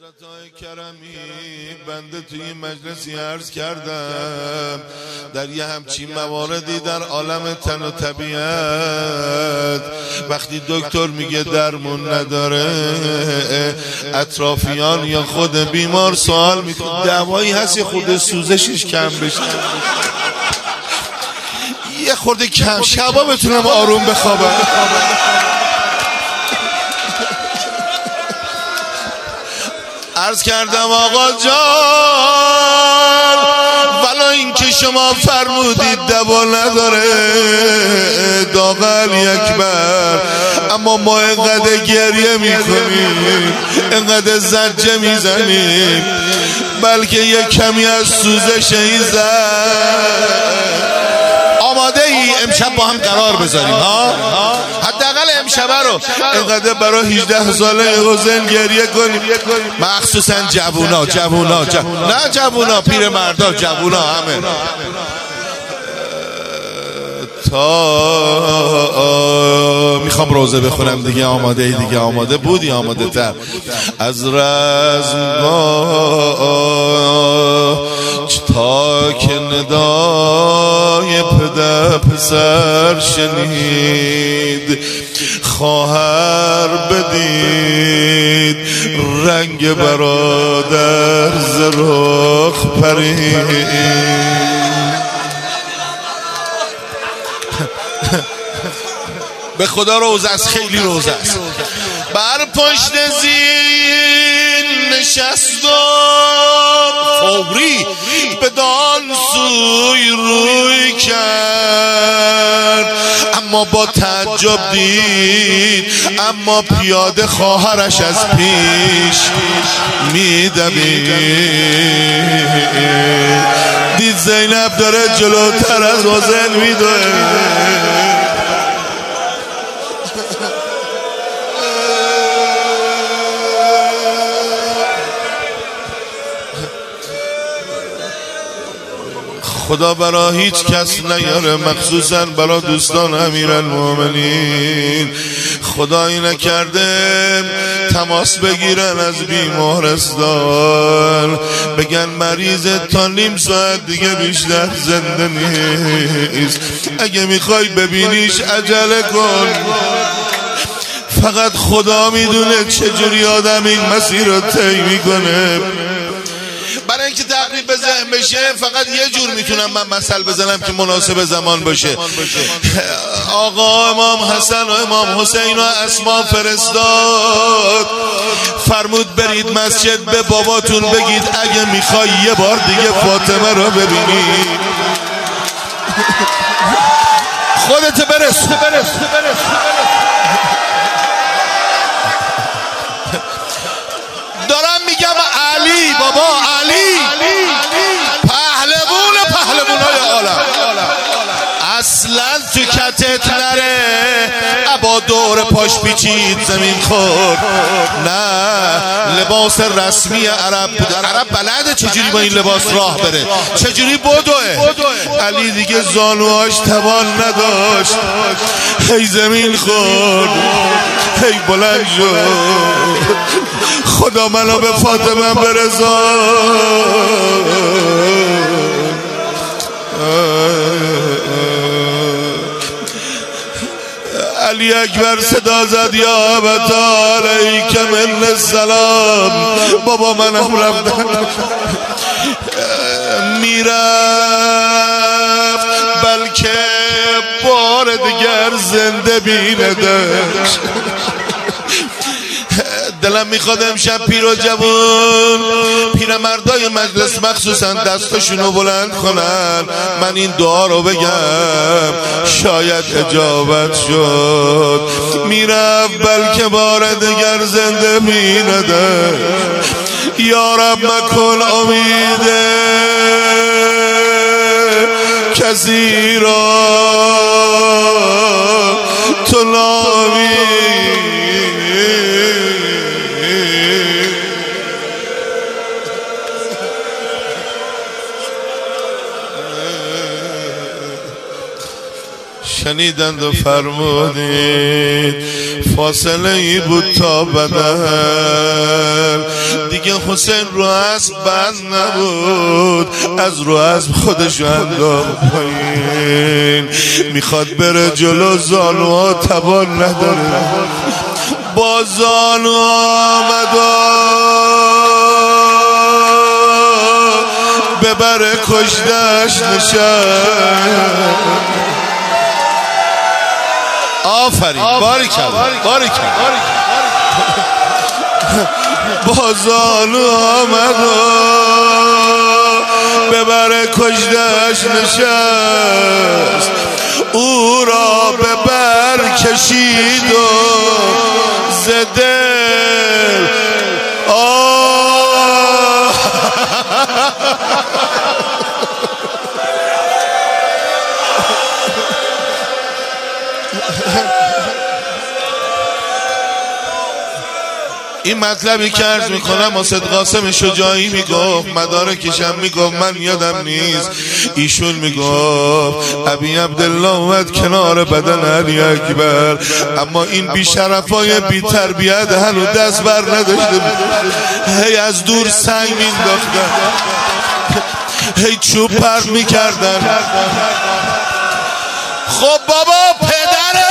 حضرتای کرمی بنده توی این مجلسی عرض کردم در یه همچین مواردی در عالم تن و طبیعت وقتی دکتر میگه درمون نداره اطرافیان یا خود بیمار سوال میکنه دوایی هست خود سوزشش کم بشه یه خورده کم شبا بتونم آروم بخوابم عرض کردم آقا جان ولی این که شما فرمودید دوا نداره داغل اکبر اما ما اینقدر گریه میکنیم اینقدر زجه میزنیم بلکه یه کمی از سوزش ایزد آماده ای امشب با هم قرار بذاریم ها حداقل امشب رو اینقدر برای 18 ساله حسین گریه کنیم مخصوصا جوونا نه جوونا پیر مردا جوونا همه تا میخوام روزه بخونم دیگه آماده ای دیگه آماده بودی آماده تر از رزمگاه تا که ندای پدر پسر شنید خواهر بدید رنگ برادر ز رخ پرید به خدا روزه است خیلی روزه است بر پشت زین نشستم فوری بدان سوی روی کرد اما با تعجب دید اما پیاده خواهرش از پیش میدوید دید زینب داره جلوتر از حسین میدوید خدا برا هیچ کس نیاره مخصوصا برا دوستان امیرالمومنین خدایی نکرده تماس بگیرن از بیمارستان بگن مریض تا نیم ساعت دیگه بیشتر زنده نیست اگه میخوای ببینیش عجله کن فقط خدا میدونه چجوری آدم این مسیر رو طی میکنه برای اینکه تقریب به ذهن بشه فقط یه جور میتونم من مثل بزنم که مناسب زمان باشه آقا امام حسن و امام حسین و اسما فرستاد فرمود برید مسجد به باباتون بگید اگه میخوای یه بار دیگه فاطمه رو ببینی خودت برس دارم میگم علی بابا علی پهلوونای عالم اصلا تو کتت نره ابا دور پاش پیچید زمین خورد نه لباس رسمی عرب بود عرب بلده چجوری با این لباس راه بره چجوری بدوه علی دیگه زانوهاش توان نداشت هی زمین خورد هی بلند شد خدا منو به فاطمه برسان علی اکبر صدا زد یا ابتا علیک من السلام بابا منم رفتم میرفت بلکه بار دیگر زنده بیندش دلم میخواد امشب پیر و جوان پیرمردای مجلس مخصوصا دستشونو بلند کنن من این دعا رو بگم شاید اجابت شد میرفت بلکه بار دیگر زنده بینده یا رب مکن امیده کسی را تو نامی شنیدند و فرمودید فاصله ای بود تا بدن دیگه حسین رو اسب بند نبود، از رو اسب خودش انداخت پایین، میخواد بره جلو، زانوها توان نداره، با زانو آمد ببره کشتش نشد. آفرین، باری کرد با زانو آمد ببره کشتش نشست، او را به بر کشید و زده این مطلبی که عرض میکنم اسد قاسم شجاعی میگفت، مدارکشم میگفت، من یادم نیست، ایشون میگفت ابی عبدالله اومد کنار بدن علی اکبر، اما این بیشرفای بی تربیت هنوز دست بر نداشته، هی از دور سنگ مینداختن، هی چوب پرت میکردن. خب بابا پدره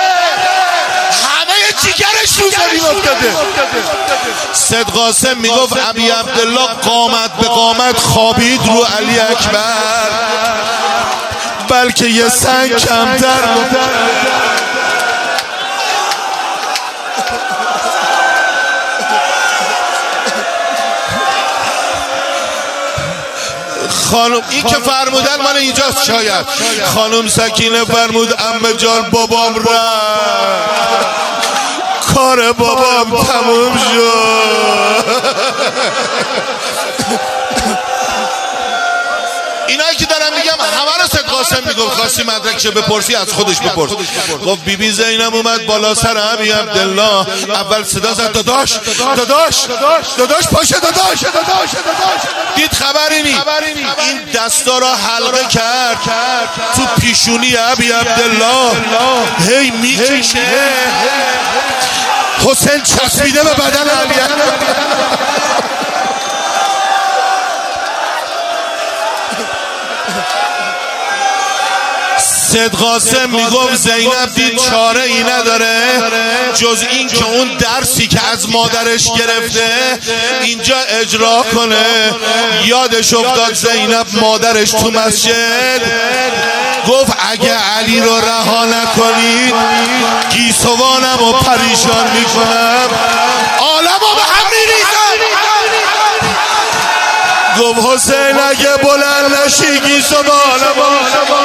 جیگرش رو زمین افتاده. سید قاسم میگفت ابی عبدالله قامت به قامت خوابید رو علی اکبر، بلکه یه سنگ کمتر بود. خانم این که فرمودن مال اینجاست، شاید خانم سکینه فرمود عمه جان بابام رفت، کار بابام تموم شد. اینایی که دارم میگم همه رو سید قاسم میگفت، خواستی مدرکشو بپرسی از خودش بپرس. گفت بیبی زینب اومد بالا سر ابی عبدالله، اول صدا زد داداش پاشه داداش، دید خبری نی، این دستا را حلقه کرد تو پیشونی ابی عبدالله، هی میکشه، حسین چسبیده به بدن علی اکبر. سید قاسم میگفت زینب دید چاره ای نداره جز این که اون درسی که از مادرش گرفته اینجا اجرا کنه. یادش افتاد زینب مادرش تو مسجد گفت اگه علی رو رها نکنید گیسوانم و پریشان میکنم، عالم رو به هم میریزم. گفت حسین اگه بلند نشی گیسوانم.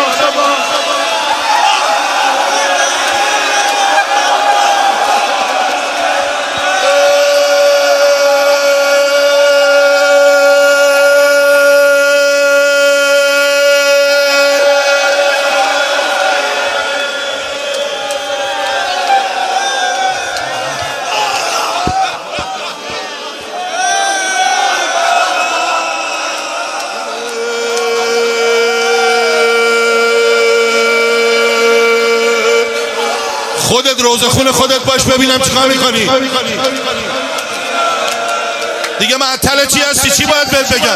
خودت روزه خون خودت باش ببینم چیکار میکنی دیگه. معطل چی هستی؟ چی باید بهت بگم؟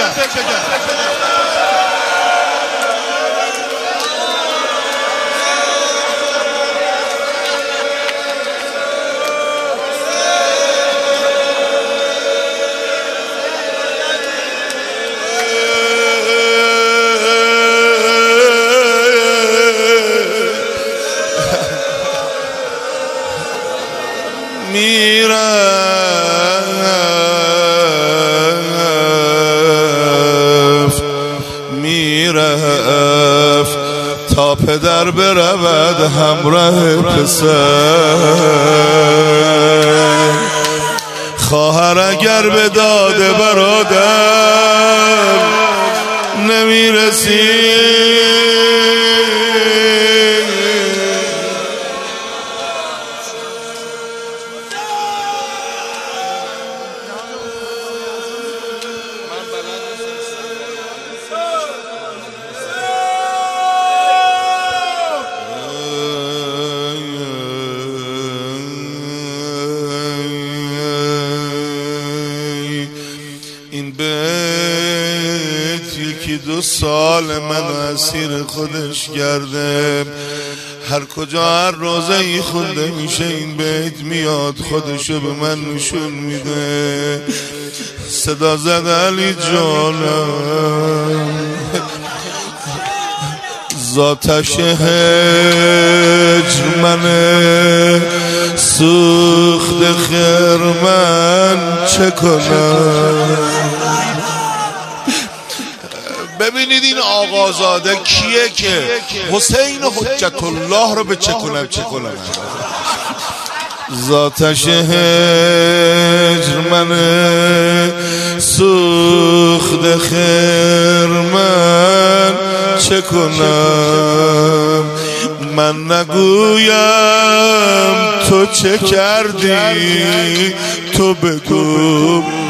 میرفت تا پدر برود همراه پسر، خواهر اگر به داد برادر نمیرسید. 1-2 سال من اسیر خودش کرده. هر کجا هر روزه ای خونده میشه این بیت میاد خودشو به من نشون میده. صدا زد علی جانم ذاتش هجر منه سوخت خرمن چه کنم. ببینید این آقازاده کیه که حسین حجت الله رو به چه کنم ذاتش هجر منه سوخت خرمن چه کنم. من نگویم تو چه کردی تو بگو